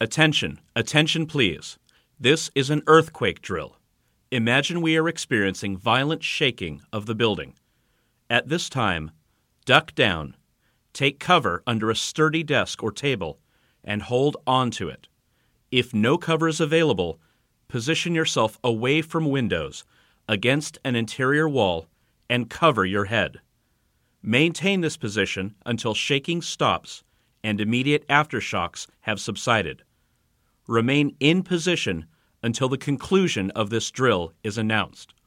Attention, attention please. This is an earthquake drill. Imagine we are experiencing violent shaking of the building. At this time, duck down, take cover under a sturdy desk or table, and hold on to it. If no cover is available, position yourself away from windows, against an interior wall, and cover your head. Maintain this position until shaking stops and immediate aftershocks have subsided. Remain in position until the conclusion of this drill is announced.